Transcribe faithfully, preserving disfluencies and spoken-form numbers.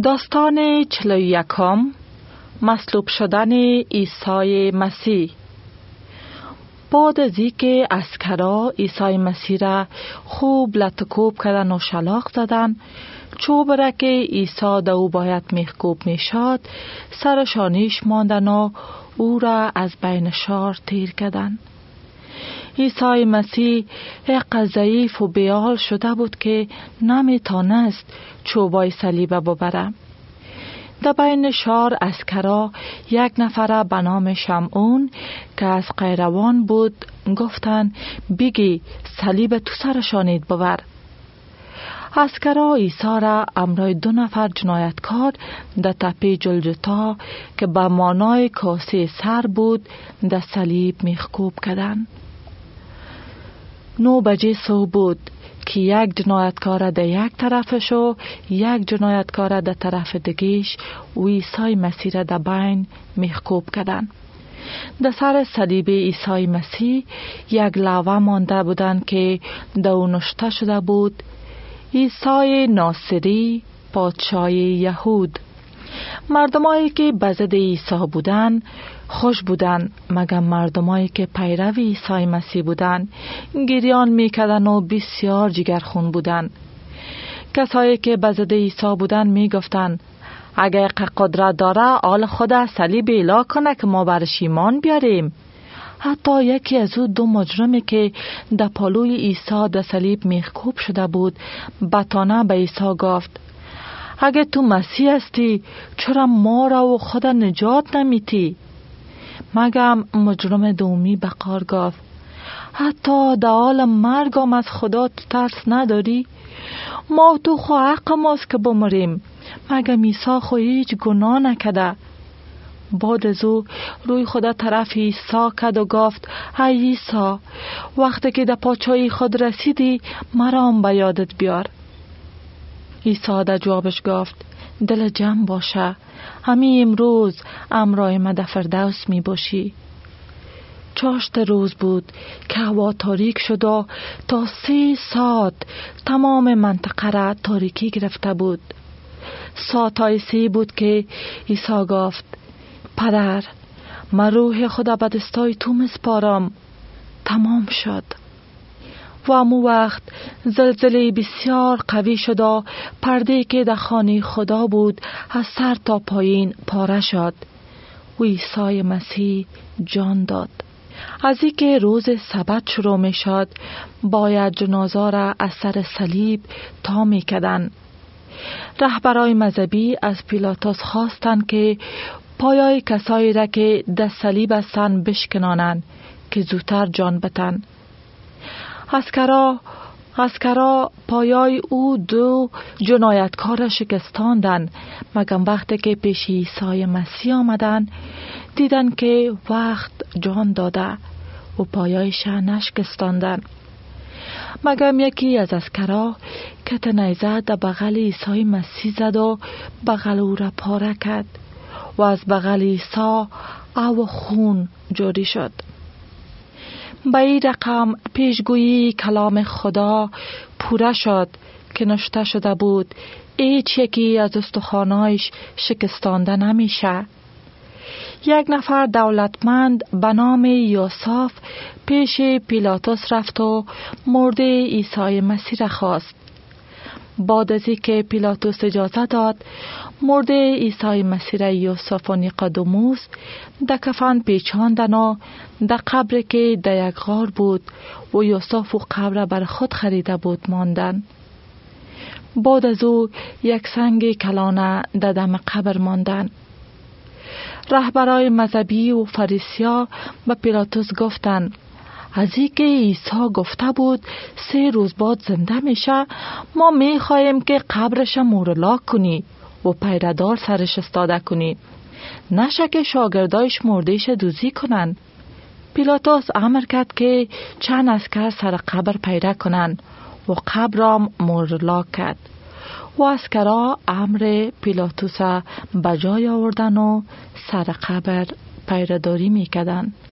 داستان چهل و یکم، مصلوب شدن عیسی مسیح. بعد از اینکه عسکرا عیسی مسیح را خوب لطکوب کردن و شلاق زدن، چوب را که عیسی دو باید میخکوب میشد سرشانیش ماندن و او را از بین شار تیر کردن. عیسی مسیح یک ضعیف و بیال شده بود که نمیتونست چوبای صلیب ببره. در بین شار عسکرا یک نفر به نام شمعون که از قیروان بود گفتن بگی صلیب تو سرشانید ببر. عسکرا عیسی را امرای دو نفر جنایتکار در تپه جلجتا که به مانای کاسه سر بود در صلیب میخکوب کردن. نو بجه صبح بود که یک جنایتکار در یک طرفش و یک جنایتکار در طرف دیگهش و عیسی مسیح را در بین میخکوب کردن. در سر صلیب عیسی مسیح یک لوحه مانده بودند که در اون نوشته شده بود عیسی ناصری پادشاه یهود. مردمایی که به ضد عیسی بودند خوش بودند، مگر مردمایی که پیرو عیسی مسیح بودند گریان میکردند و بسیار جگرخون بودند. کسایی که به ضد عیسی بودند میگفتند اگر قدرت داره آل خدا صلیب اعلا کنه که ما برش ایمان بیاریم. حتی یکی از او دو مجرمی که در پالوی عیسی در صلیب میخکوب شده بود بتانه به عیسی گفت اگه تو مسیح هستی چرا ما را و خدا نجات نمیتی؟ مگم مجرم دومی به قار گفت حتی در حال مرگم از خدا تو ترس نداری؟ ما تو خو حق ماست که بمریم، مگم عیسی خو هیچ گناه نکده. بعد از او روی خدا طرف عیسی کد و گفت ای عیسی، وقتی که در پادشاهی خود رسیدی مرا هم به یادت بیار. عیسی در جوابش گفت دل جمع باشه، همین امروز امرای ما در فردوس می باشی. چاشت روز بود که هوا تاریک شد و تا سه ساعت تمام منطقه را تاریکی گرفته بود. ساعت های سه بود که عیسی گفت پدر، من روح خدا به دستای تو مسپارم. تمام شد. و امو وقت زلزله بسیار قوی شد و پرده که در خانه خدا بود از سر تا پایین پاره شد و عیسی مسیح جان داد. از این که روز سبت شروع می شد باید جنازه را از سر صلیب تا می کردن. رهبرای مذهبی از پیلاطس خواستند که پایای کسایی را که در صلیب هستند بشکنانند که زودتر جان بتن. عسکرا عسکرا پایای او دو جنایتکار شکستاندن، مگر وقتی که پیش عیسی مسیح آمدن دیدن که وقت جان داده و پایایش نشکستاندن. مگر یکی از عسکرا کت نیزه در بغل عیسی مسیح زد و بغل او را پاره کرد و از بغل عیسی او خون جاری شد. به این رقم پیشگویی کلام خدا پوره شد که نوشته شده بود هیچ یکی از استخوانایش شکستانده نمیشه. یک نفر دولتمند به نام یوسف پیش پیلاطس رفت و مرده عیسی مسیح را خواست. بعد از اینکه پیلاطس اجازه داد مرده عیسی مسیح را یوسف و نیقودیموس در کفن پیچاندن و در قبری که در یک غار بود و یوسف و قبر بر خود خریده بود ماندن. بعد از او یک سنگ کلانه در دم قبر ماندن. رهبرای مذهبی و فریسیا به پیلاطس گفتند از این که عیسی گفته بود سه روز بعد زنده میشه، ما میخواهیم که قبرش مورلاک کنی و پیردار سرش استاده کنی، نشه که شاگردایش مردهش دوزی کنن. پیلاطس امر کرد که چند عسکر سر قبر پیدا کنن و قبر را مورلاک کرد و عسکرها امر پیلاطس بجای آوردن و سر قبر پیرداری میکردن.